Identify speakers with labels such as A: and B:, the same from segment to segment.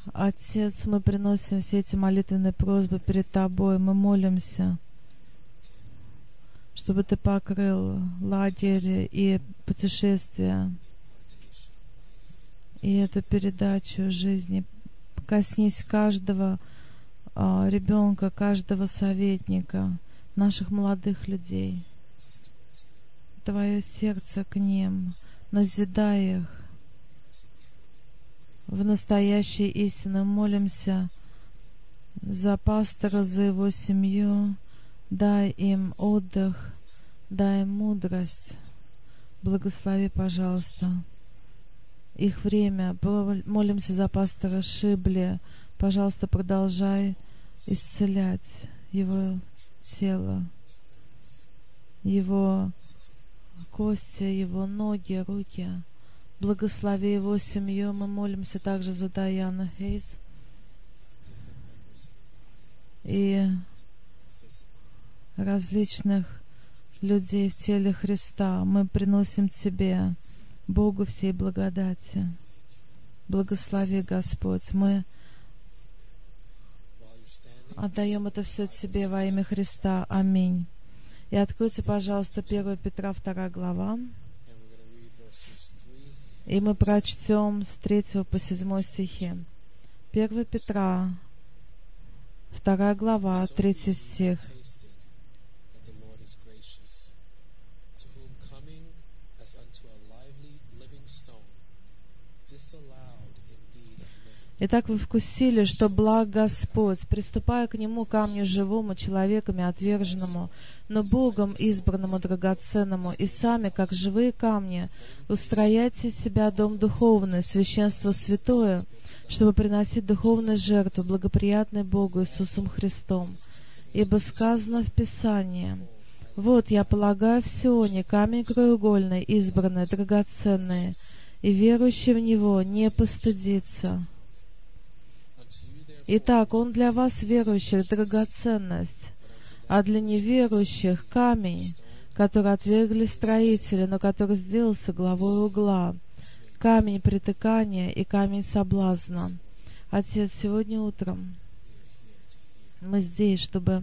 A: Отец, мы приносим все эти молитвенные просьбы перед Тобой. Мы молимся, чтобы Ты покрыл лагерь и путешествия, и эту передачу жизни. Коснись каждого ребенка, каждого советника, наших молодых людей. Твое сердце к ним, назидай их в настоящей истине. Молимся за пастора, за его семью. Дай им отдых, дай им мудрость. Благослови, пожалуйста, их время. Молимся за пастора Шибли. Пожалуйста, продолжай исцелять его тело, его кости, его ноги, руки. Благослови его семью. Мы молимся также за Дайану Хейс и различных людей в теле Христа. Мы приносим Тебе, Богу всей благодати. Благослови, Господь. Мы отдаем это все Тебе во имя Христа. Аминь. И откройте, пожалуйста, 1 Петра 2 глава. И мы прочтем с 3 по 7 стихи. 1 Петра 2 глава, 3 стих. Итак, вы вкусили, что благ Господь, приступая к Нему, камню живому, человеками отверженному, но Богом избранному, драгоценному, и сами, как живые камни, устрояйте из себя дом духовный, священство святое, чтобы приносить духовные жертвы, благоприятные Богу Иисусом Христом. Ибо сказано в Писании: «Вот я полагаю в Сионе камень краеугольный, избранный, драгоценный, и верующий в Него не постыдится». Итак, Он для вас, верующих, драгоценность, а для неверующих — камень, который отвергли строители, но который сделался главой угла, камень притыкания и камень соблазна. Отец, сегодня утром мы здесь, чтобы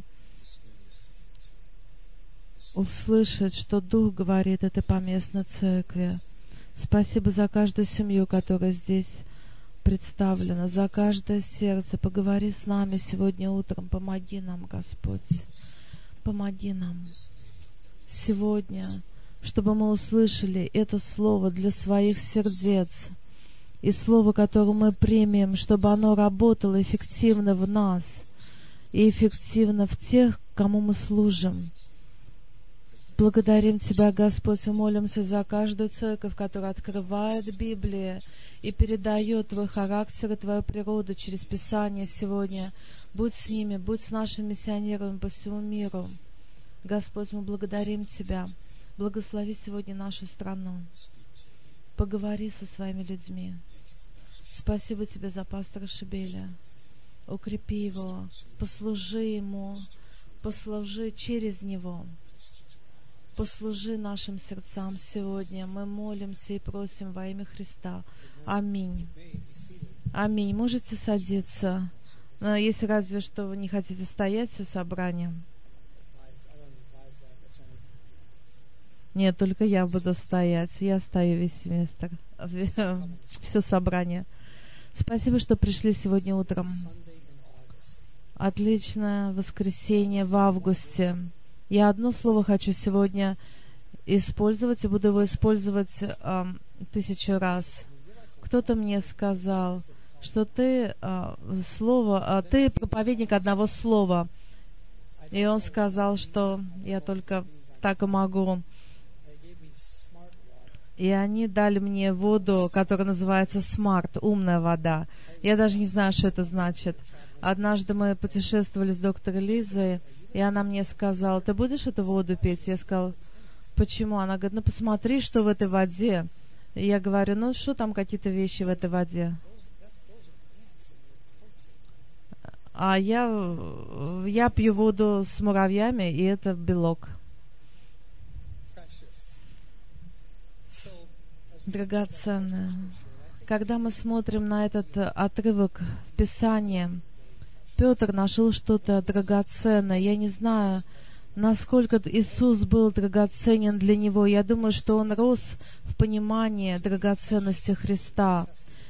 A: услышать, что Дух говорит этой поместной церкви. Спасибо за каждую семью, которая здесь представлена, за каждое сердце. Поговори с нами сегодня утром. Помоги нам, Господь. Помоги нам сегодня, чтобы мы услышали это слово для своих сердец, и слово, которое мы примем, чтобы оно работало эффективно в нас и эффективно в тех, кому мы служим. Благодарим Тебя, Господь, и молимся за каждую церковь, которая открывает Библию и передает Твой характер и Твою природу через Писание сегодня. Будь с ними, будь с нашими миссионерами по всему миру. Господь, мы благодарим Тебя. Благослови сегодня нашу страну. Поговори со своими людьми. Спасибо Тебе за пастора Шибеля. Укрепи его, послужи ему, послужи через него. Послужи нашим сердцам сегодня. Мы молимся и просим во имя Христа. Аминь. Аминь. Можете садиться. Но если разве что вы не хотите стоять все собрание. Нет, только я буду стоять. Я стою весь семестр. Все собрание. Спасибо, что пришли сегодня утром. Отличное воскресенье в августе. Я одно слово хочу сегодня использовать, и буду его использовать 1000 раз. Кто-то мне сказал, что ты ты проповедник одного слова. И он сказал, что я только так и могу. И они дали мне воду, которая называется Smart, умная вода. Я даже не знаю, что это значит. Однажды мы путешествовали с доктором Лизой, и она мне сказала: ты будешь эту воду пить? Я сказала: почему? Она говорит: ну посмотри, что в этой воде. И я говорю: ну что там какие-то вещи в этой воде? А я пью воду с муравьями, и это белок. Драгоценная. когда мы смотрим на этот отрывок в Писании, Петр нашел что-то драгоценное. Я не знаю, насколько Иисус был драгоценен для него. Я думаю, что он рос в понимании драгоценности Христа.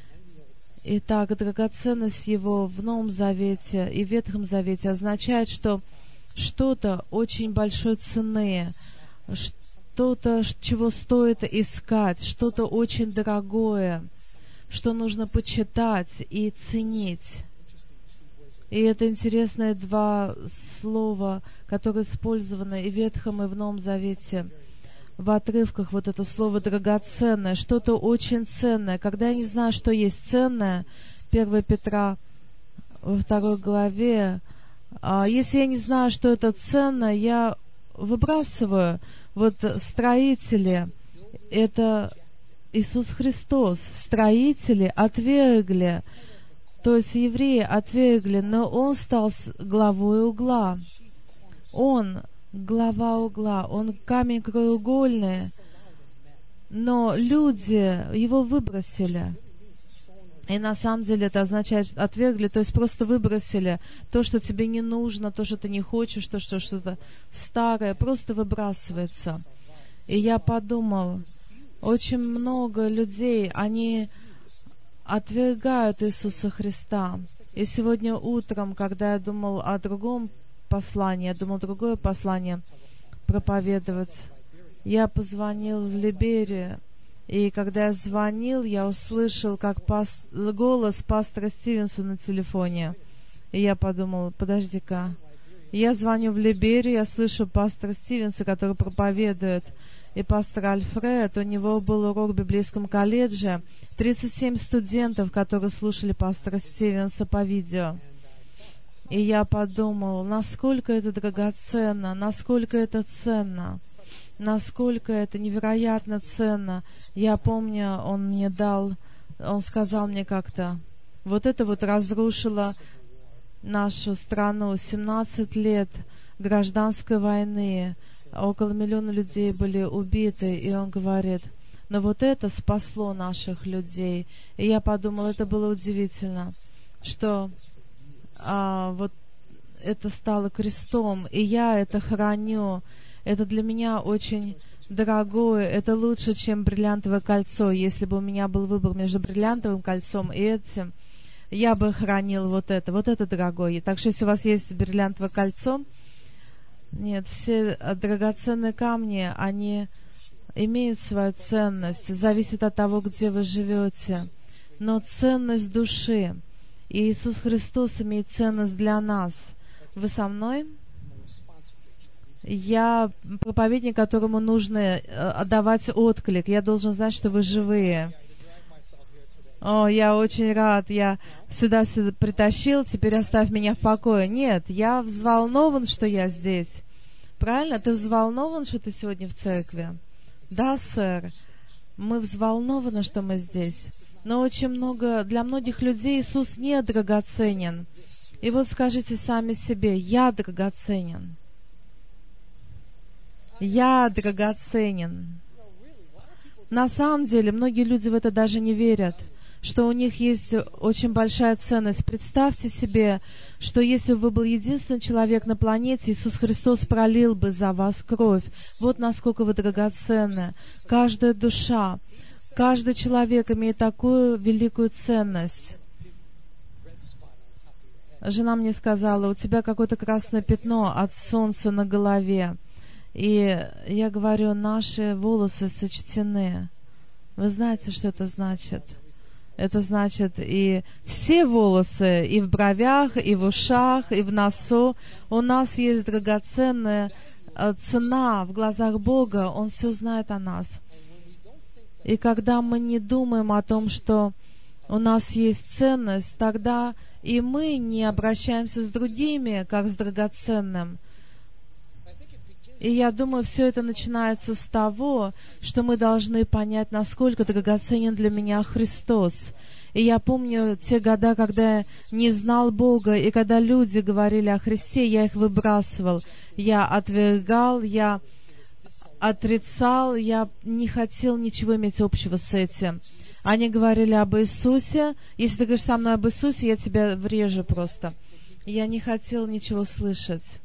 A: Итак, драгоценность Его в Новом Завете и Ветхом Завете означает, что что-то очень большой цены, что-то, чего стоит искать, что-то очень дорогое, что нужно почитать и ценить. И это интересные два слова, которые использованы и в Ветхом, и в Новом Завете. В отрывках вот это слово «драгоценное», что-то очень ценное. Когда я не знаю, что есть ценное, 1 Петра во 2 главе, если я не знаю, что это ценное, я выбрасываю. Вот строители, это Иисус Христос. Строители отвергли, то есть евреи отвергли, но Он стал главой угла. Он глава угла, Он камень краеугольный, но люди Его выбросили. И на самом деле это означает отвергли, то есть просто выбросили то, что тебе не нужно, то, что ты не хочешь, то, что что-то старое, просто выбрасывается. И я подумал, очень много людей, они отвергают Иисуса Христа. И сегодня утром, когда я думал о другом послании, я думал другое послание проповедовать, я позвонил в Либерию, и когда я звонил, я услышал, как голос пастора Стивенса на телефоне. И я подумал, подожди-ка, я звоню в Либерию, я слышу пастора Стивенса, который проповедует. И пастор Альфред, у него был урок в библейском колледже, 37 студентов, которые слушали пастора Стивенса по видео. И я подумал, насколько это драгоценно, насколько это ценно, насколько это невероятно ценно. Я помню, он сказал мне как-то, вот это вот разрушило нашу страну, 17 лет гражданской войны, около 1 миллиона людей были убиты, и он говорит, но вот это спасло наших людей. И я подумала, это было удивительно, что вот это стало крестом, и я это храню. Это для меня очень дорогое, это лучше, чем бриллиантовое кольцо. Если бы у меня был выбор между бриллиантовым кольцом и этим, я бы хранил вот это дорогое. Так что, если у вас есть бриллиантовое кольцо, нет, все драгоценные камни, они имеют свою ценность, зависит от того, где вы живете. Но ценность души, и Иисус Христос имеет ценность для нас. Вы со мной? Я проповедник, которому нужно отдавать отклик. Я должен знать, что вы живые. О, я очень рад, я сюда притащил, теперь оставь меня в покое. Нет, я взволнован, что я здесь. Правильно? Ты взволнован, что ты сегодня в церкви? Да, сэр. Мы взволнованы, что мы здесь. Но очень для многих людей Иисус не драгоценен. И вот скажите сами себе, я драгоценен. Я драгоценен. На самом деле, многие люди в это даже не верят, что у них есть очень большая ценность. Представьте себе, что если бы вы был единственный человек на планете, Иисус Христос пролил бы за вас кровь. Вот насколько вы драгоценны. Каждая душа, каждый человек имеет такую великую ценность. Жена мне сказала, у тебя какое-то красное пятно от солнца на голове. И я говорю, наши волосы сочтены. Вы знаете, что это значит? Это значит и все волосы, и в бровях, и в ушах, и в носу. У нас есть драгоценная цена в глазах Бога. Он все знает о нас. И когда мы не думаем о том, что у нас есть ценность, тогда и мы не обращаемся с другими, как с драгоценным. И я думаю, все это начинается с того, что мы должны понять, насколько драгоценен для меня Христос. И я помню те года, когда я не знал Бога, и когда люди говорили о Христе, я их выбрасывал. Я отвергал, я отрицал, я не хотел ничего иметь общего с этим. Они говорили об Иисусе. Если ты говоришь со мной об Иисусе, я тебя врежу просто. Я не хотел ничего слышать.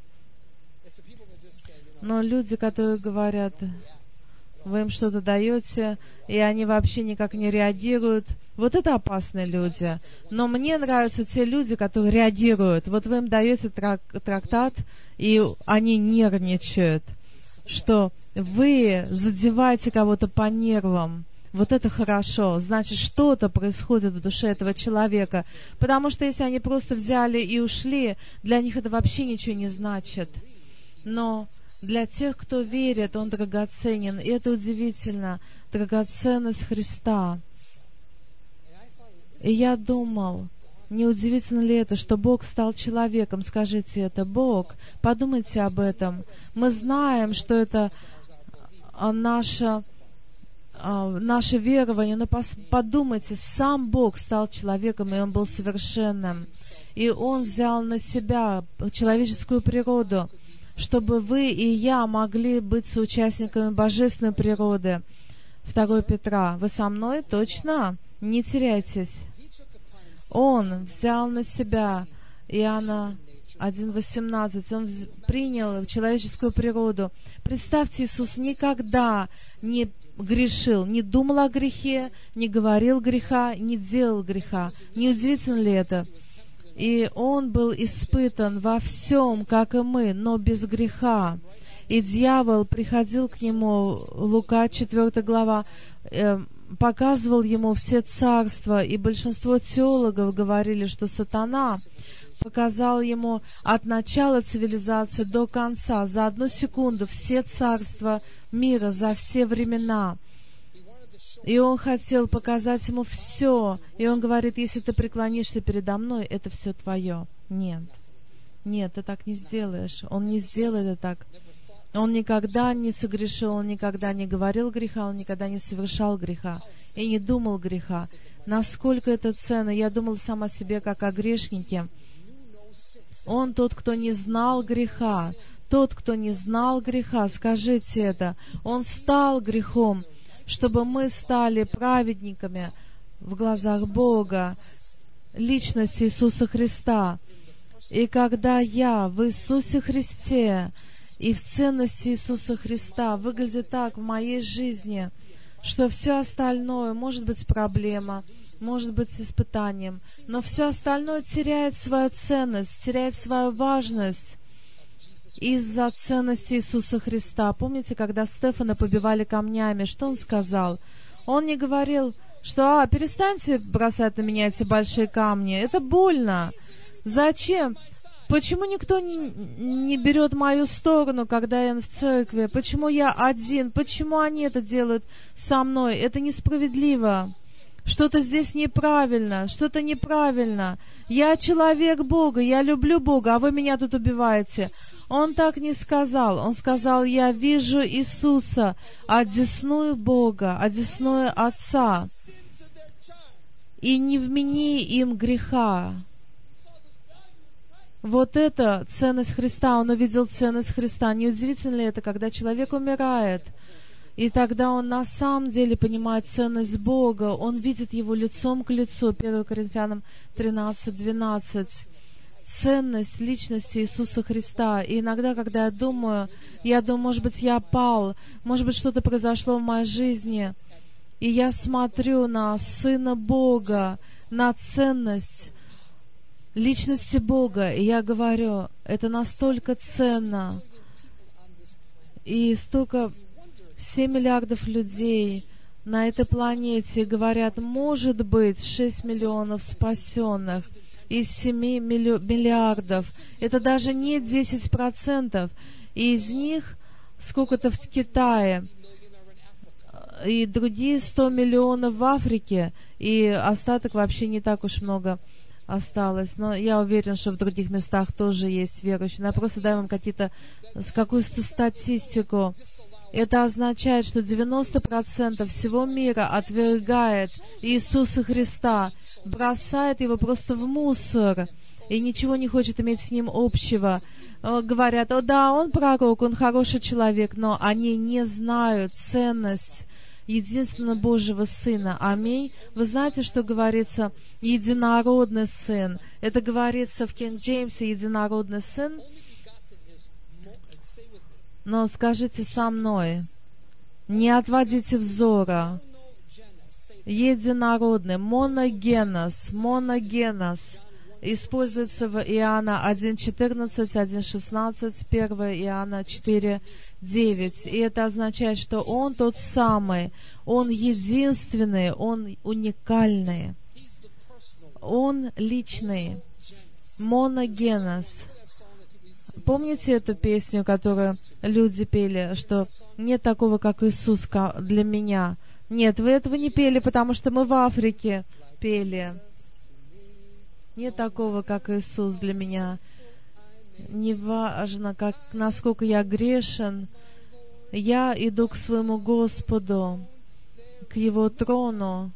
A: Но люди, которые говорят, вы им что-то даете, и они вообще никак не реагируют, вот это опасные люди. Но мне нравятся те люди, которые реагируют. Вот вы им даете трактат, и они нервничают, что вы задеваете кого-то по нервам. Вот это хорошо. Значит, что-то происходит в душе этого человека. Потому что если они просто взяли и ушли, для них это вообще ничего не значит. Но для тех, кто верит, он драгоценен. И это удивительно. Драгоценность Христа. И я думал, не удивительно ли это, что Бог стал человеком? Скажите, это Бог. Подумайте об этом. Мы знаем, что это наше верование, но подумайте, сам Бог стал человеком, и Он был совершенным. И Он взял на себя человеческую природу, чтобы вы и я могли быть соучастниками божественной природы. 2 Петра. Вы со мной? Точно? Не теряйтесь. Он взял на себя, Иоанна 1:18, Он принял человеческую природу. Представьте, Иисус никогда не грешил, не думал о грехе, не говорил греха, не делал греха. Не удивительно ли это? И Он был испытан во всем, как и мы, но без греха. И дьявол приходил к Нему, Лука 4 глава, показывал Ему все царства, и большинство теологов говорили, что сатана показал Ему от начала цивилизации до конца, за 1 секунду, все царства мира, за все времена. И он хотел показать Ему все. И Он говорит, если ты преклонишься передо мной, это все твое. Нет. Нет, ты так не сделаешь. Он не сделает это так. Он никогда не согрешил, он никогда не говорил греха, он никогда не совершал греха и не думал греха. Насколько это ценно. Я думал сам о себе, как о грешнике. Он тот, кто не знал греха. Тот, кто не знал греха, скажите это. Он стал грехом, чтобы мы стали праведниками в глазах Бога, личность Иисуса Христа. И когда я в Иисусе Христе и в ценности Иисуса Христа выглядит так в моей жизни, что все остальное может быть проблема, может быть испытанием, но все остальное теряет свою ценность, теряет свою важность из-за ценности Иисуса Христа. Помните, когда Стефана побивали камнями, что он сказал? Он не говорил, что перестаньте бросать на меня эти большие камни, это больно. Зачем? Почему никто не берет мою сторону, когда я в церкви? Почему я один? Почему они это делают со мной? Это несправедливо. Что-то здесь неправильно, что-то неправильно. Я человек Бога, я люблю Бога, а вы меня тут убиваете. Он так не сказал. Он сказал, я вижу Иисуса, одесную Бога, одесную Отца, и не вмени им греха. Вот это ценность Христа. Он увидел ценность Христа. Не удивительно ли это, когда человек умирает, и тогда он на самом деле понимает ценность Бога, он видит Его лицом к лицу. 1 Коринфянам 13:12. Ценность личности Иисуса Христа. И иногда, когда я думаю, может быть, я пал, может быть, что-то произошло в моей жизни, и я смотрю на Сына Бога, на ценность личности Бога, и я говорю, это настолько ценно. И 7 миллиардов людей на этой планете говорят, может быть, 6 миллионов спасенных из 7 миллиардов. Это даже не 10%. И из них сколько-то в Китае, и другие 100 миллионов в Африке, и остаток вообще не так уж много осталось. Но я уверен, что в других местах тоже есть верующие. Но я просто даю вам какую-то статистику. Это означает, что 90% всего мира отвергает Иисуса Христа, бросает Его просто в мусор и ничего не хочет иметь с Ним общего. Говорят, да, он пророк, он хороший человек, но они не знают ценность единственного Божьего Сына. Аминь. Вы знаете, что говорится единородный Сын? Это говорится в Кинг Джеймсе единородный Сын. Но скажите со мной, не отводите взора. Единородный, моногенос, используется в Иоанна 1:14, 1:16, 1 Иоанна 4:9. И это означает, что Он тот самый, Он единственный, Он уникальный, Он личный, моногенос. Помните эту песню, которую люди пели, что нет такого, как Иисус для меня? Нет, вы этого не пели, потому что мы в Африке пели. Нет такого, как Иисус для меня. Неважно, насколько я грешен, я иду к своему Господу, к Его трону.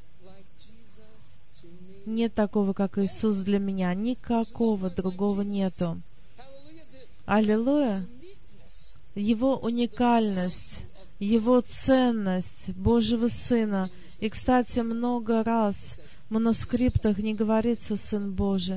A: Нет такого, как Иисус для меня. Никакого другого нету. Аллилуйя! Его уникальность, Его ценность Божьего Сына. И, кстати, много раз в манускриптах не говорится «Сын Божий»,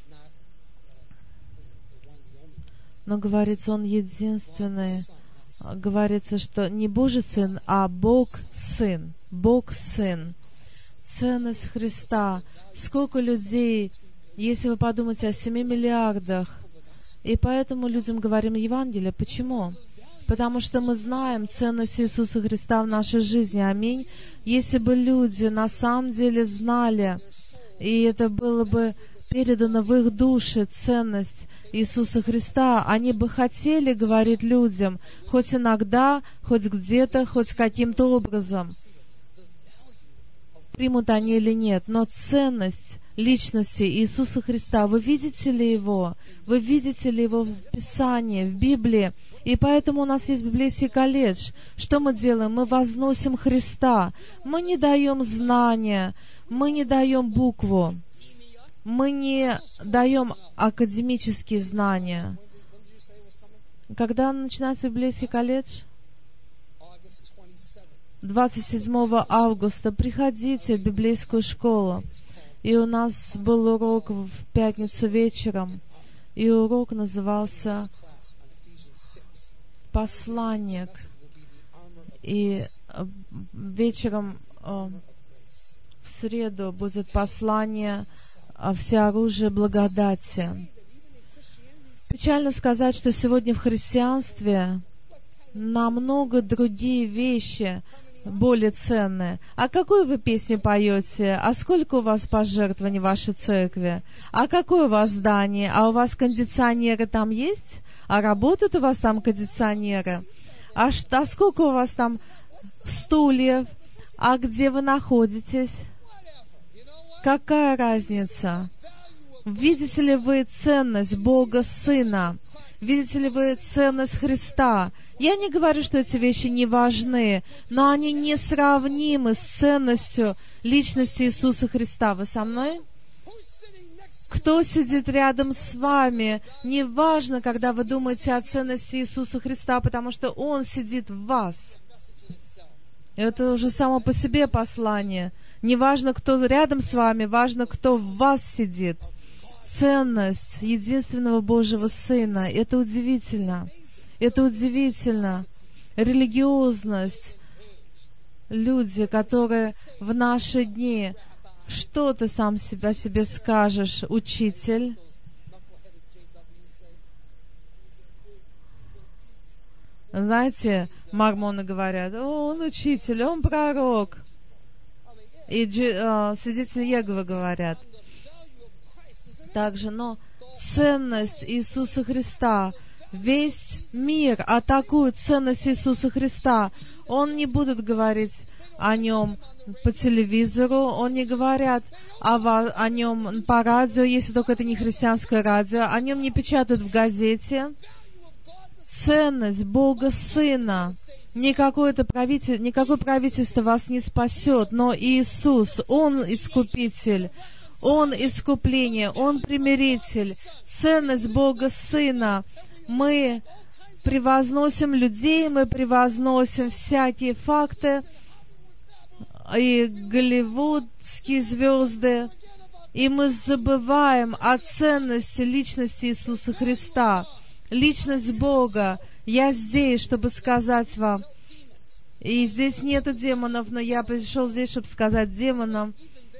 A: но говорится Он единственный. Говорится, что не Божий Сын, а Бог-Сын. Бог-Сын. Ценность Христа. Сколько людей, если вы подумаете о 7 миллиардах, и поэтому людям говорим Евангелие. Почему? Потому что мы знаем ценность Иисуса Христа в нашей жизни. Аминь. Если бы люди на самом деле знали, и это было бы передано в их души, ценность Иисуса Христа, они бы хотели говорить людям, хоть иногда, хоть где-то, хоть каким-то образом, примут они или нет, но ценность личности Иисуса Христа, вы видите ли Его? Вы видите ли Его в Писании, в Библии? И поэтому у нас есть библейский колледж. Что мы делаем? Мы возносим Христа. Мы не даем знания, мы не даем букву, мы не даем академические знания. Когда начинается библейский колледж? 27 августа. Приходите в библейскую школу. И у нас был урок в пятницу вечером, и урок назывался «Посланник». И вечером в среду будет послание «Всеоружие благодати». Печально сказать, что сегодня в христианстве намного другие вещи более ценные. А какую вы песню поете? А сколько у вас пожертвований в вашей церкви? А какое у вас здание? А у вас кондиционеры там есть? А работают у вас там кондиционеры? А сколько у вас там стульев? А где вы находитесь? Какая разница? Видите ли вы ценность Бога Сына? Видите ли вы ценность Христа? Я не говорю, что эти вещи не важны, но они несравнимы с ценностью личности Иисуса Христа. Вы со мной? Кто сидит рядом с вами? Не важно, когда вы думаете о ценности Иисуса Христа, потому что Он сидит в вас. Это уже само по себе послание. Не важно, кто рядом с вами, важно, кто в вас сидит. Ценность единственного Божьего Сына. Это удивительно. Это удивительно. Религиозность. Люди, которые в наши дни... Что ты сам о себе скажешь, учитель? Знаете, мормоны говорят, он учитель, он пророк. И свидетели Иеговы говорят также, но ценность Иисуса Христа, весь мир атакует ценность Иисуса Христа. Он не будет говорить о нем по телевизору, он не говорят о нем по радио, если только это не христианское радио, о нем не печатают в газете. Ценность Бога Сына. Никакое правительство вас не спасет, но Иисус, Он искупитель, Он искупление, Он примиритель. Ценность Бога Сына. Мы превозносим людей, мы превозносим всякие факты, и голливудские звезды, и мы забываем о ценности личности Иисуса Христа, личность Бога. Я здесь, чтобы сказать вам, и здесь нету демонов, но я пришел здесь, чтобы сказать демонам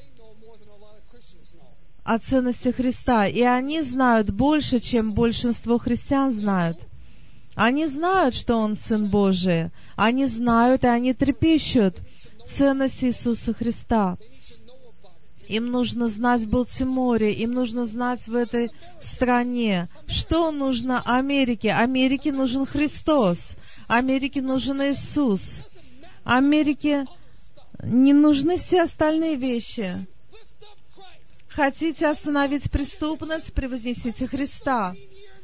A: о ценности Христа. И они знают больше, чем большинство христиан знают. Они знают, что Он Сын Божий. Они знают, и они трепещут ценность Иисуса Христа. Им нужно знать в Балтиморе, им нужно знать в этой стране. Что нужно Америке? Америке нужен Христос. Америке нужен Иисус. Америке не нужны все остальные вещи. Хотите остановить преступность? Превознесите Христа.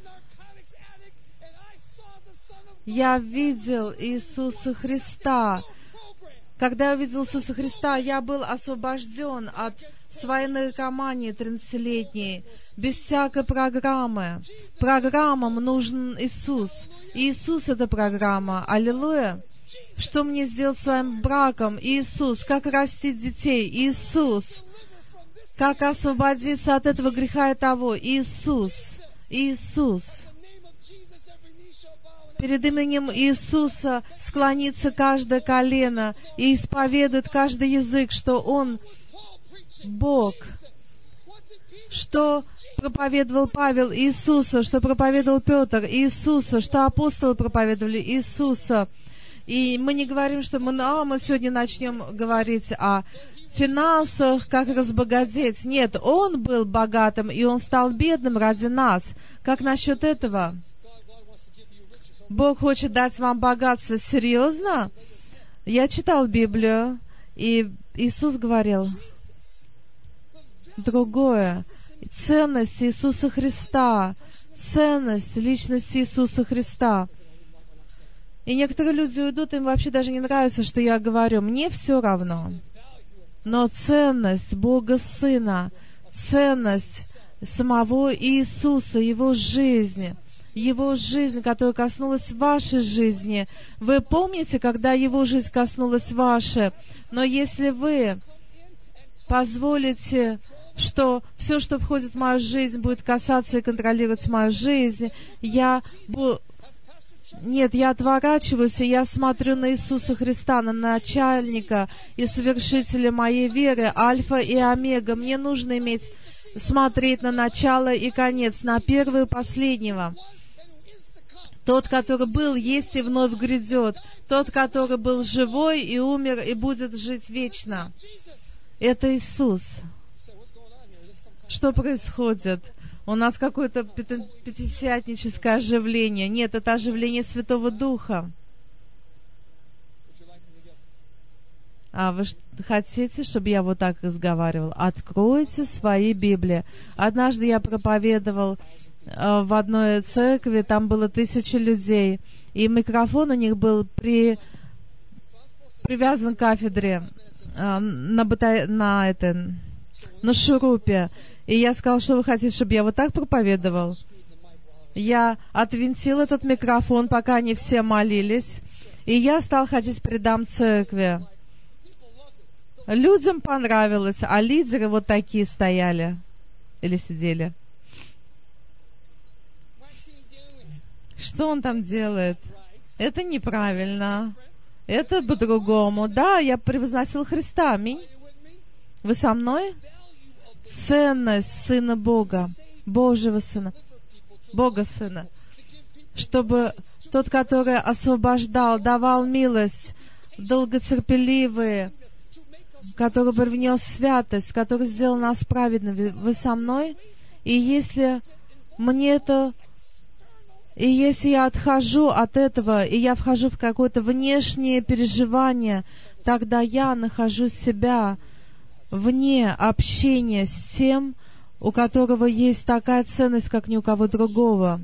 A: Я видел Иисуса Христа. Когда я увидел Иисуса Христа, я был освобожден от своей наркомании 13-летней, без всякой программы. Программам нужен Иисус. И Иисус — это программа. Аллилуйя! Что мне сделать своим браком? Иисус. Как растить детей? Иисус. Как освободиться от этого греха и того? Иисус. Иисус. Перед именем Иисуса склонится каждое колено и исповедует каждый язык, что Он Бог. Что проповедовал Павел? Иисуса. Что проповедовал Петр? Иисуса. Что апостолы проповедовали? Иисуса. И мы не говорим, что мы сегодня начнем говорить о финансах, как разбогатеть. Нет, Он был богатым, и Он стал бедным ради нас. Как насчет этого? Бог хочет дать вам богатство. Серьезно? Я читал Библию, и Иисус говорил другое. Ценность Иисуса Христа. Ценность личности Иисуса Христа. И некоторые люди уйдут, им вообще даже не нравится, что я говорю. Мне все равно. Но ценность Бога Сына, ценность самого Иисуса, Его жизни, которая коснулась вашей жизни. Вы помните, когда Его жизнь коснулась вашей? Но если вы позволите, что все, что входит в мою жизнь, будет касаться и контролировать мою жизнь, я отворачиваюсь, и я смотрю на Иисуса Христа, на начальника и совершителя моей веры, альфа и омега. Мне нужно смотреть на начало и конец, на первого и последнего. Тот, который был, есть и вновь грядет. Тот, который был живой и умер, и будет жить вечно. Это Иисус. Что происходит? У нас какое-то пятидесятническое оживление. Нет, это оживление Святого Духа. А вы хотите, чтобы я вот так разговаривал? Откройте свои Библии. Однажды я проповедовал в одной церкви, там было 1000 людей, и микрофон у них был привязан к кафедре на шурупе. И я сказала, что вы хотите, чтобы я вот так проповедовал? Я отвинтил этот микрофон, пока они все молились, и я стал ходить по рядам церкви. Людям понравилось, а лидеры вот такие стояли или сидели. Что он там делает? Это неправильно. Это по-другому. Да, я превозносил Христа. Аминь. Вы со мной? Ценность Сына Бога, Божьего Сына, Бога Сына, чтобы тот, который освобождал, давал милость, долготерпеливый, который привнес святость, который сделал нас праведными. Вы со мной? И если я отхожу от этого, и я вхожу в какое-то внешнее переживание, тогда я нахожу себя вне общения с тем, у которого есть такая ценность, как ни у кого другого.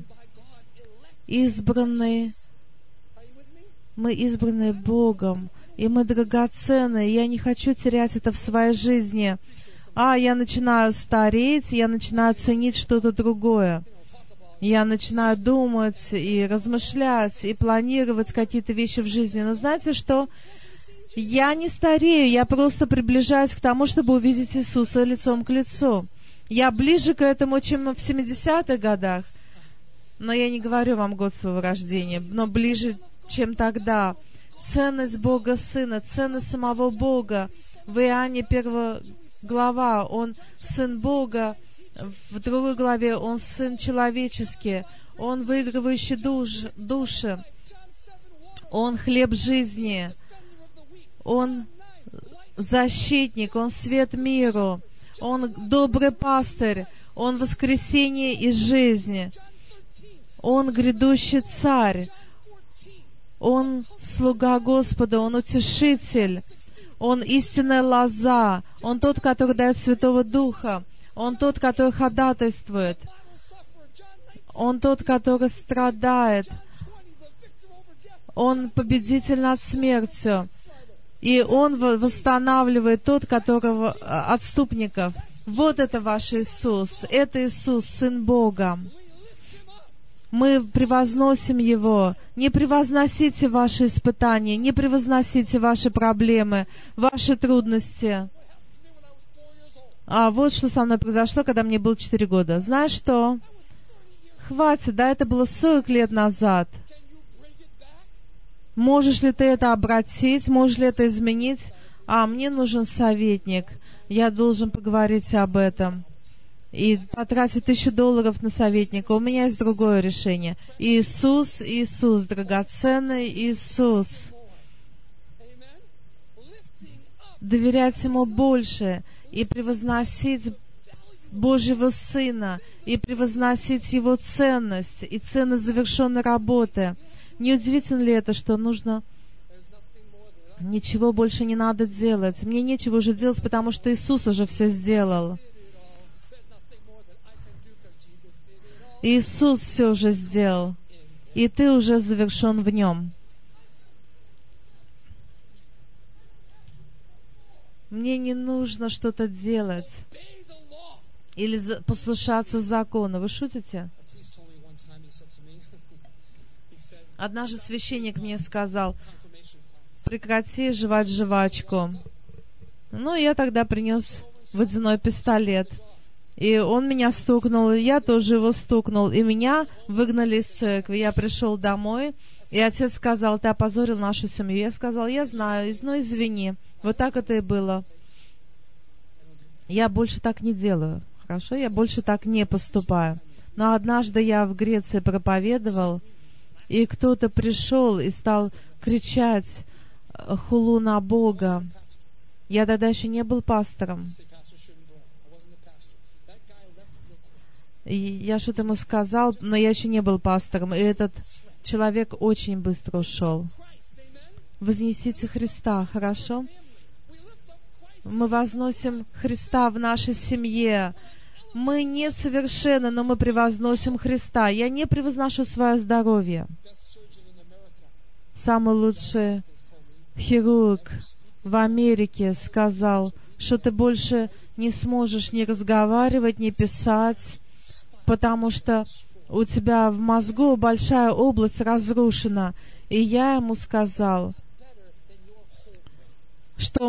A: Мы избранные Богом, и мы драгоценны, и я не хочу терять это в своей жизни. Я начинаю стареть, я начинаю ценить что-то другое. Я начинаю думать и размышлять, и планировать какие-то вещи в жизни. Но знаете что? Я не старею, я просто приближаюсь к тому, чтобы увидеть Иисуса лицом к лицу. Я ближе к этому, чем в 70-х годах. Но я не говорю вам год своего рождения, но ближе, чем тогда. Ценность Бога Сына, ценность самого Бога. В Иоанне 1 глава, Он Сын Бога. В 2 главе Он Сын человеческий. Он выигрывающий души. Он хлеб жизни. Он защитник. Он свет миру. Он добрый пастырь. Он воскресение и жизнь. Он грядущий царь. Он слуга Господа. Он утешитель. Он истинная лоза. Он тот, который дает Святого Духа. Он тот, который ходатайствует. Он тот, который страдает. Он победитель над смертью. И Он восстанавливает тот, которого отступников. Вот это ваш Иисус. Это Иисус, Сын Бога. Мы превозносим Его. Не превозносите ваши испытания, не превозносите ваши проблемы, ваши трудности. А вот что со мной произошло, когда мне было 4 года. Знаешь что? Хватит, да, это было 40 лет назад. Можешь ли ты это обратить? Можешь ли это изменить? Мне нужен советник. Я должен поговорить об этом. И потратить $1000 на советника. У меня есть другое решение. Иисус, Иисус, драгоценный Иисус. Доверять Ему больше и превозносить Божьего Сына, и превозносить Его ценность, и ценность завершенной работы. Не удивительно ли это, что нужно... Ничего больше не надо делать. Мне нечего уже делать, потому что Иисус уже все сделал. Иисус все уже сделал, и ты уже завершен в Нем. Мне не нужно что-то делать или послушаться закону. Вы шутите? Однажды священник мне сказал: прекрати жевать жвачку. Я тогда принес водяной пистолет. И он меня стукнул, и я тоже его стукнул. И меня выгнали из церкви. Я пришел домой, и отец сказал: ты опозорил нашу семью. Я сказал: я знаю, но извини. Вот так это и было. Я больше так не делаю. Хорошо? Я больше так не поступаю. Но однажды я в Греции проповедовал, и кто-то пришел и стал кричать хулу на Бога. Я тогда еще не был пастором. И я что-то ему сказал, но я еще не был пастором, и этот человек очень быстро ушел. Вознесите Христа, хорошо? Мы возносим Христа в нашей семье. Мы несовершенны, но мы превозносим Христа. Я не превозношу свое здоровье. Самый лучший хирург в Америке сказал, что ты больше не сможешь ни разговаривать, ни писать, потому что у тебя в мозгу большая область разрушена. И я ему сказал, что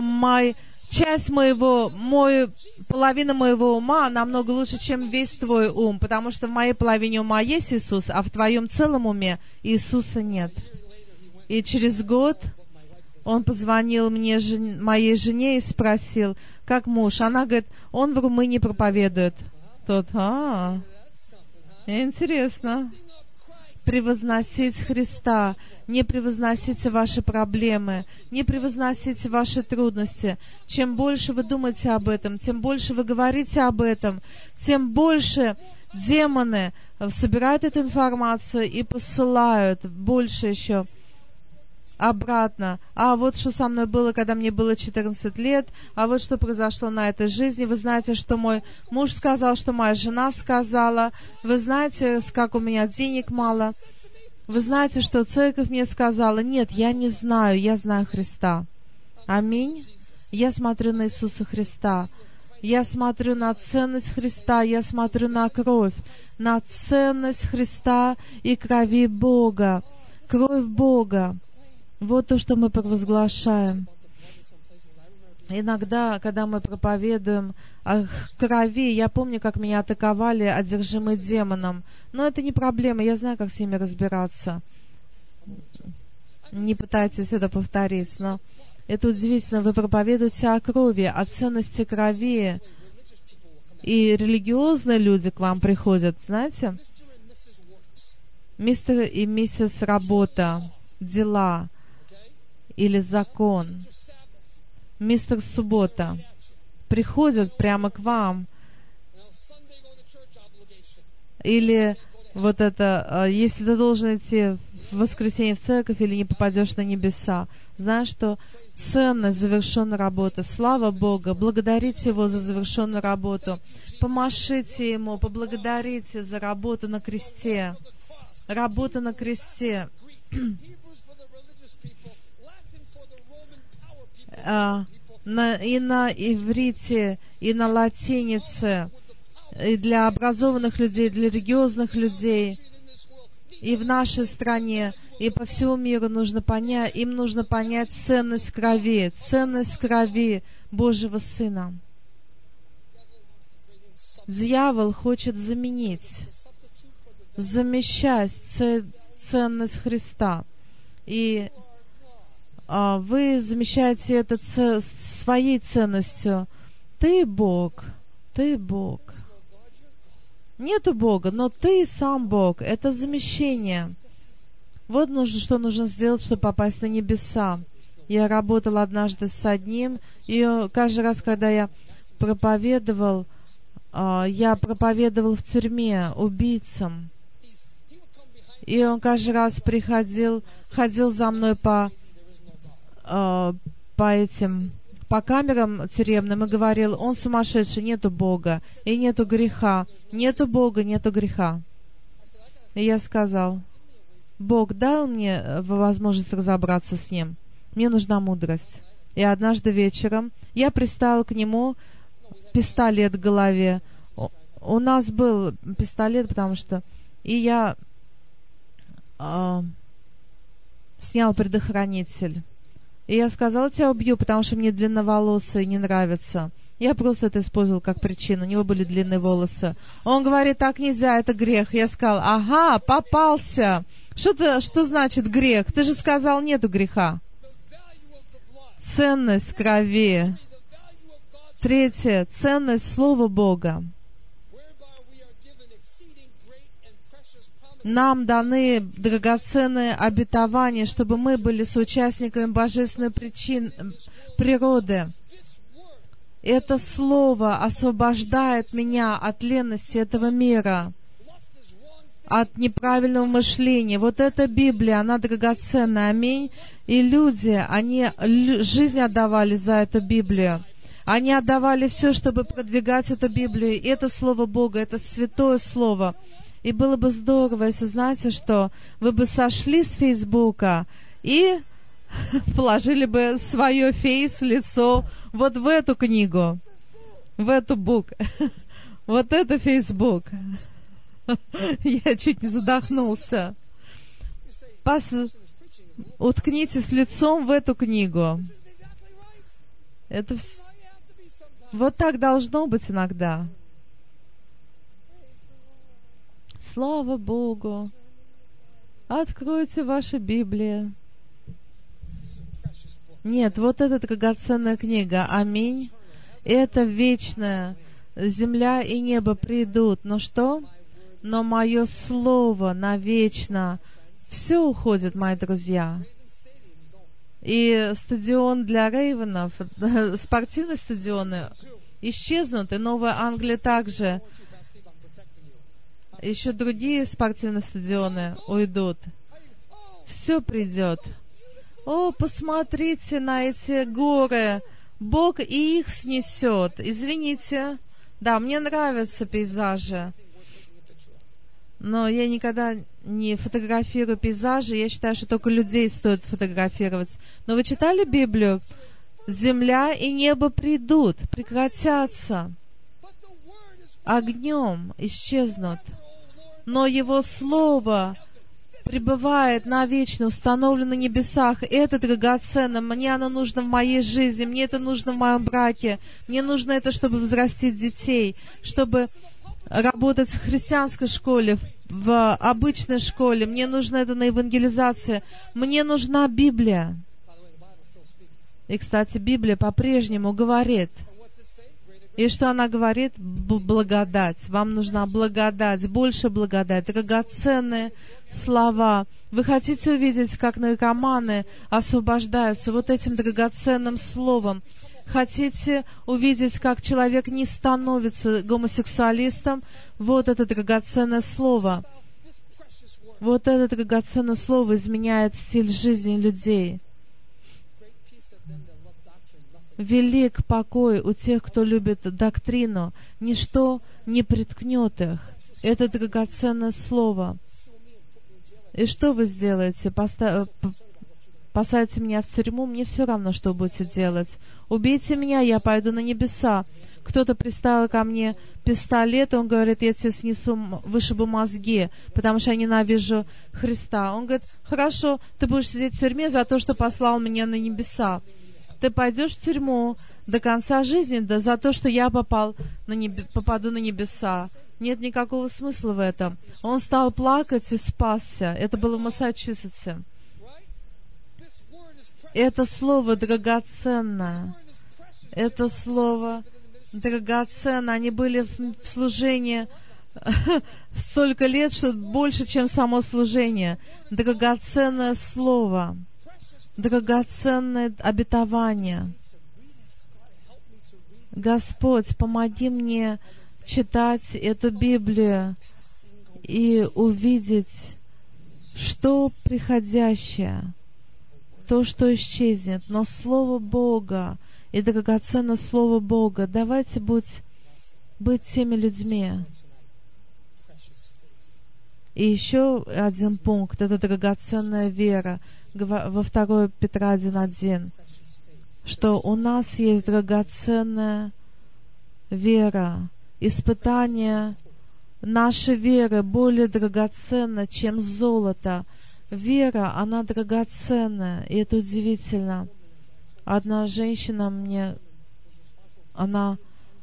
A: половина моего ума намного лучше, чем весь твой ум, потому что в моей половине ума есть Иисус, а в твоем целом уме Иисуса нет. И через год он позвонил мне, моей жене, и спросил, как муж. Она говорит, он в Румынии проповедует. Интересно. Превозносить Христа. Не превозносите ваши проблемы. Не превозносите ваши трудности. Чем больше вы думаете об этом, тем больше вы говорите об этом, тем больше демоны собирают эту информацию и посылают больше еще обратно. Вот что со мной было, когда мне было 14 лет, вот что произошло на этой жизни. Вы знаете, что мой муж сказал, что моя жена сказала. Вы знаете, как у меня денег мало. Вы знаете, что церковь мне сказала. Нет, я не знаю, я знаю Христа. Аминь. Я смотрю на Иисуса Христа. Я смотрю на ценность Христа, я смотрю на кровь, на ценность Христа и крови Бога. Кровь Бога. Вот то, что мы провозглашаем. Иногда, когда мы проповедуем о крови, я помню, как меня атаковали одержимые демоном. Но это не проблема, я знаю, как с ними разбираться. Не пытайтесь это повторить, но это удивительно. Вы проповедуете о крови, о ценности крови. И религиозные люди к вам приходят, знаете? Мистер и миссис работа, дела или закон. Мистер Суббота приходят прямо к вам. Или вот это, если ты должен идти в воскресенье в церковь или не попадешь на небеса, знаешь, что ценность завершенной работы. Слава Богу, благодарите Его за завершенную работу. Помашите Ему, поблагодарите за работу на кресте. Работа на кресте. И на иврите, и на латинице, и для образованных людей, для религиозных людей, и в нашей стране, и по всему миру нужно понять, им нужно понять ценность крови Божьего Сына. Дьявол хочет замещать ценность Христа. И вы замещаете это своей ценностью. Ты Бог. Нету Бога, но ты сам Бог. Это замещение. Вот что нужно сделать, чтобы попасть на небеса. Я работала однажды с одним, и каждый раз, когда я проповедовал в тюрьме убийцам. И он каждый раз ходил за мной по камерам тюремным и говорил: он сумасшедший, нету Бога, и нету греха, нету Бога, нету греха. И я сказал: Бог дал мне возможность разобраться с ним. Мне нужна мудрость. И однажды вечером я приставил к нему пистолет к голове. У нас был пистолет, потому что... И я снял предохранитель. И я сказала: тебя убью, потому что мне длинноволосые не нравятся. Я просто это использовал как причину. У него были длинные волосы. Он говорит: так нельзя, это грех. Я сказал: ага, попался. Что значит грех? Ты же сказал, нету греха. Ценность крови. Третье. Ценность Слова Бога. Нам даны драгоценные обетования, чтобы мы были соучастниками божественной природы. Это Слово освобождает меня от ленности этого мира, от неправильного мышления. Вот эта Библия, она драгоценная. Аминь. И люди, они жизнь отдавали за эту Библию. Они отдавали все, чтобы продвигать эту Библию. И это Слово Бога, это святое Слово. И было бы здорово, если, знаете, что вы бы сошли с Фейсбука и положили бы свое лицо вот в эту книгу, в эту бук. Вот это Фейсбук. Я чуть не задохнулся. Уткнитесь лицом в эту книгу. Вот так должно быть иногда. Слава Богу! Откройте ваши Библии. Нет, вот эта драгоценная книга. Аминь. Это вечное. Земля и небо придут. Но что? Но мое слово навечно. Все уходит, мои друзья. И стадион для Рейвенов, спортивные стадионы исчезнут, и Новая Англия также. Еще другие спортивные стадионы уйдут. Все придет. О, посмотрите на эти горы. Бог и их снесет. Извините. Да, мне нравятся пейзажи. Но я никогда не фотографирую пейзажи. Я считаю, что только людей стоит фотографировать. Но вы читали Библию? Земля и небо придут, прекратятся. Огнем исчезнут. Но Его Слово пребывает навечно, установлено на небесах. Это драгоценно. Мне оно нужно в моей жизни, мне это нужно в моем браке. Мне нужно это, чтобы взрастить детей, чтобы работать в христианской школе, в обычной школе. Мне нужно это на евангелизации. Мне нужна Библия. И, кстати, Библия по-прежнему говорит. И что она говорит? Благодать. Вам нужна благодать, больше благодать, драгоценные слова. Вы хотите увидеть, как наркоманы освобождаются вот этим драгоценным словом? Хотите увидеть, как человек не становится гомосексуалистом? Вот это драгоценное слово. Вот это драгоценное слово изменяет стиль жизни людей. Велик покой у тех, кто любит доктрину. Ничто не приткнет их. Это драгоценное слово. И что вы сделаете? Посадите меня в тюрьму, мне все равно, что вы будете делать. Убейте меня, я пойду на небеса. Кто-то приставил ко мне пистолет, он говорит, я тебе снесу, вышибу мозги, потому что я ненавижу Христа. Он говорит, хорошо, ты будешь сидеть в тюрьме за то, что послал меня на небеса. Ты пойдешь в тюрьму до конца жизни, да за то, что я попаду на небеса. Нет никакого смысла в этом. Он стал плакать и спасся. Это было в Массачусетсе. Это слово драгоценно. Это слово драгоценно. Они были в служении столько лет, что больше, чем само служение. Драгоценное слово. Драгоценное обетование. Господь, помоги мне читать эту Библию и увидеть, что приходящее, то, что исчезнет, но Слово Бога и драгоценное Слово Бога. Давайте быть теми людьми. И еще один пункт — это драгоценная вера. Во 2 Петра 1:1, что у нас есть драгоценная вера. Испытание нашей веры более драгоценно, чем золото. Вера, она драгоценная, и это удивительно. Одна женщина она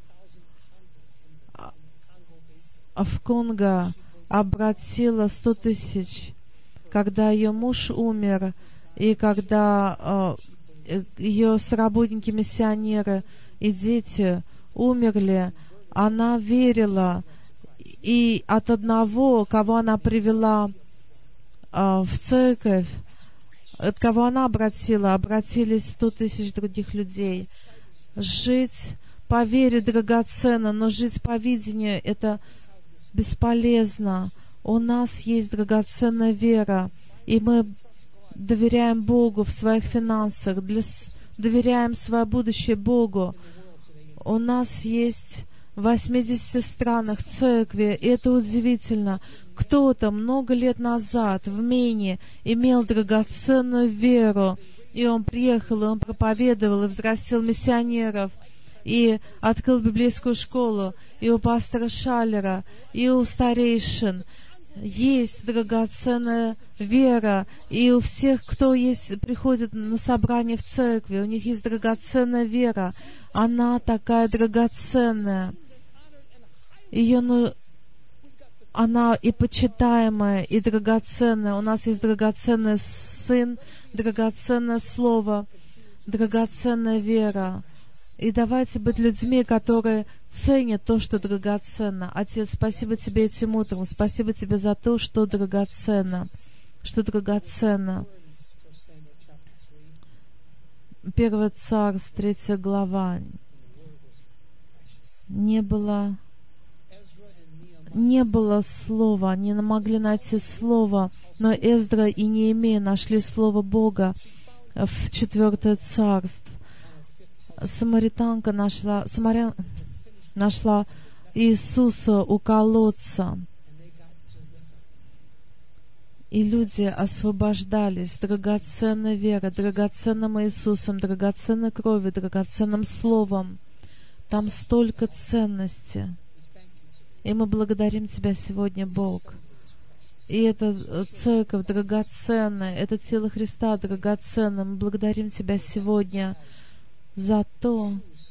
A: в Конго обратила 100 тысяч, когда ее муж умер, и когда ее соработники-миссионеры и дети умерли, она верила, и от одного, кого она привела в церковь, от кого она обратились 100 тысяч других людей. Жить по вере драгоценно, но жить по видению — это бесполезно. У нас есть драгоценная вера, и мы доверяем Богу в своих финансах, доверяем свое будущее Богу. У нас есть в 80 странах церкви, и это удивительно. Кто-то много лет назад в Мэйне имел драгоценную веру, и он приехал, и он проповедовал, и взрастил миссионеров, и открыл библейскую школу, и у пастора Шаллера, и у старейшин. Есть драгоценная вера, и у всех, кто приходит на собрание в церкви, у них есть драгоценная вера. Она такая драгоценная. Она и почитаемая, и драгоценная. У нас есть драгоценный Сын, драгоценное Слово, драгоценная вера. И давайте быть людьми, которые ценят то, что драгоценно. Отец, спасибо Тебе этим утром. Спасибо Тебе за то, что драгоценно. Что драгоценно. 1 Царств, 3 глава. Не было слова, они не могли найти слова, но Эздра и Неемия нашли слово Бога в 4 Царств. Самарянка нашла Иисуса у колодца, и люди освобождались. Драгоценной верой, драгоценным Иисусом, драгоценной кровью, драгоценным Словом. Там столько ценности. И мы благодарим Тебя сегодня, Бог, И эта церковь драгоценная, это тело Христа драгоценное. Мы благодарим Тебя сегодня за то,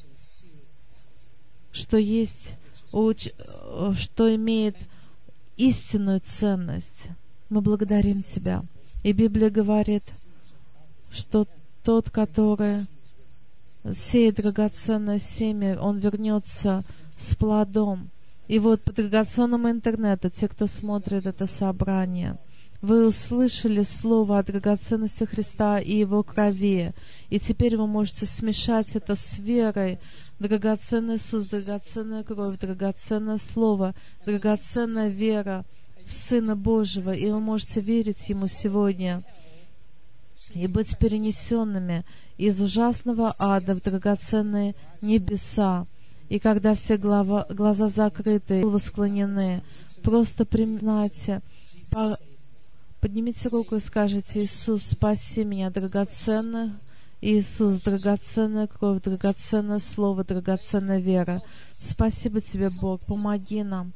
A: что есть, что имеет истинную ценность. Мы благодарим Тебя. И Библия говорит, что тот, который сеет драгоценное семя, он вернется с плодом. И вот по драгоценному интернету, те, кто смотрит это собрание, вы услышали слово о драгоценности Христа и Его крови. И теперь вы можете смешать это с верой. Драгоценный Иисус, драгоценная кровь, драгоценное Слово, драгоценная вера в Сына Божьего. И вы можете верить Ему сегодня и быть перенесенными из ужасного ада в драгоценные небеса. И когда все глаза закрыты, головы склонены, просто признайте, поднимите руку и скажите: Иисус, спаси меня, драгоценный Иисус, драгоценная кровь, драгоценное Слово, драгоценная вера. Спасибо Тебе, Бог, помоги нам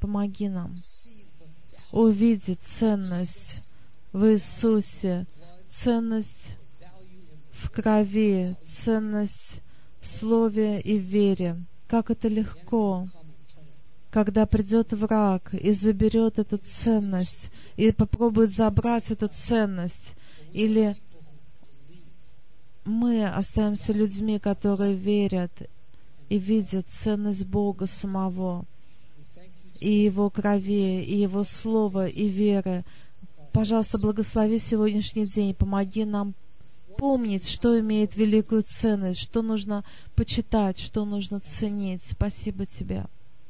A: увидеть ценность в Иисусе, ценность в крови, ценность в Слове и в вере. Как это легко, когда придет враг и заберет эту ценность, и попробует забрать эту ценность, или мы остаемся людьми, которые верят и видят ценность Бога самого, и Его крови, и Его Слова, и веры. Пожалуйста, благослови сегодняшний день, помоги нам помнить, что имеет великую ценность, что нужно почитать, что нужно ценить. Спасибо Тебе.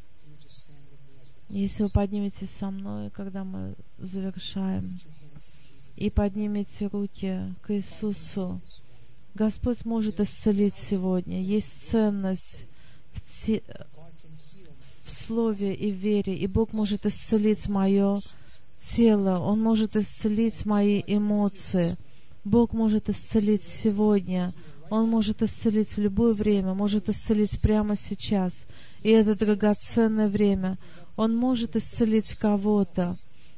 A: Если вы подниметесь со мной, когда мы завершаем, и поднимете руки к Иисусу, Господь может исцелить сегодня. Есть ценность в Слове и в вере, и Бог может исцелить мое тело, Он может исцелить мои эмоции. Бог может исцелить сегодня, Он может исцелить в любое время, может исцелить прямо сейчас. И это драгоценное время. Он может исцелить кого-то.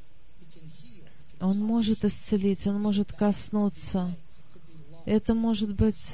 A: Он может исцелить, Он может коснуться. Это может быть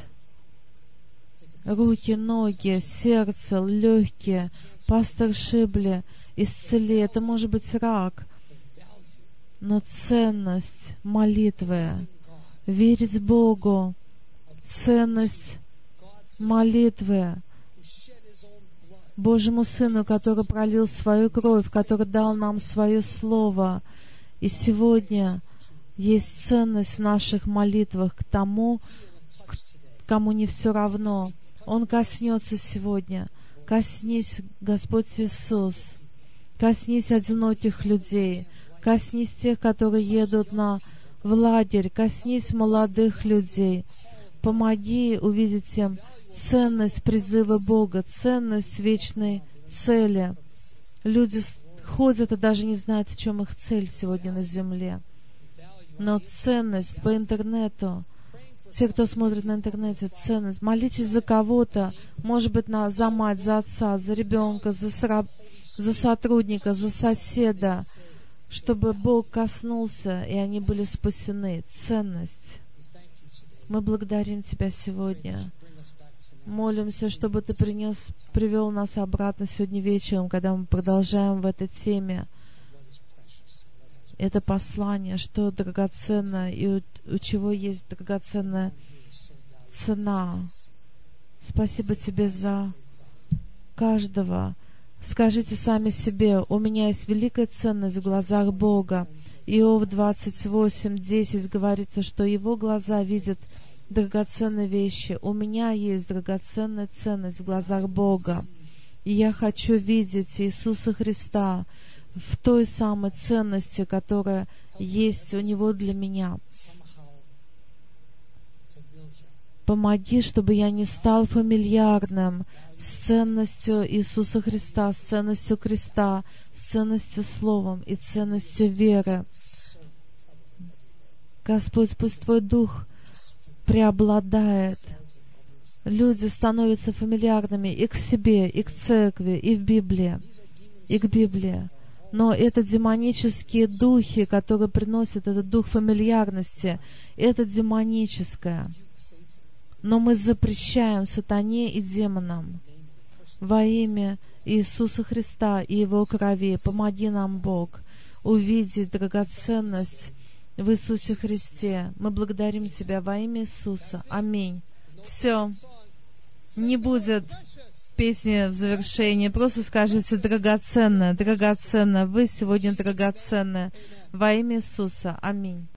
A: руки, ноги, сердце, легкие. Пастор Шибли, исцели. Это может быть рак. Но ценность молитвы, верить Богу, ценность молитвы Божьему Сыну, который пролил свою кровь, который дал нам свое Слово. И сегодня есть ценность в наших молитвах к тому, кому не все равно. Он коснется сегодня. Коснись, Господь Иисус. Коснись одиноких людей. Коснись тех, которые едут в лагерь. Коснись молодых людей. Помоги увидеть им ценность призыва Бога, ценность вечной цели. Люди ходят и даже не знают, в чем их цель сегодня на земле. Но ценность по интернету, те, кто смотрит на интернете, ценность. Молитесь за кого-то, может быть, за мать, за отца, за ребенка, за сотрудника, за соседа, чтобы Бог коснулся, и они были спасены. Ценность. Мы благодарим Тебя сегодня. Молимся, чтобы Ты привел нас обратно сегодня вечером, когда мы продолжаем в этой теме. Это послание, что драгоценно, и у чего есть драгоценная цена. Спасибо Тебе за каждого. Скажите сами себе: у меня есть великая ценность в глазах Бога. Иов 28:10 говорится, что Его глаза видят драгоценные вещи. У меня есть драгоценная ценность в глазах Бога. И я хочу видеть Иисуса Христа в той самой ценности, которая есть у Него для меня. Помоги, чтобы я не стал фамильярным с ценностью Иисуса Христа, с ценностью креста, с ценностью Словом и ценностью веры. Господь, пусть Твой Дух преобладает. Люди становятся фамильярными и к себе, и к церкви, и в Библии, и к Библии. Но это демонические духи, которые приносят этот дух фамильярности, это демоническое. Но мы запрещаем сатане и демонам во имя Иисуса Христа и Его крови. Помоги нам, Бог, увидеть драгоценность в Иисусе Христе. Мы благодарим Тебя во имя Иисуса. Аминь. Все. Не будет песни в завершении. Просто скажите: драгоценно, драгоценно. Вы сегодня драгоценны. Во имя Иисуса. Аминь.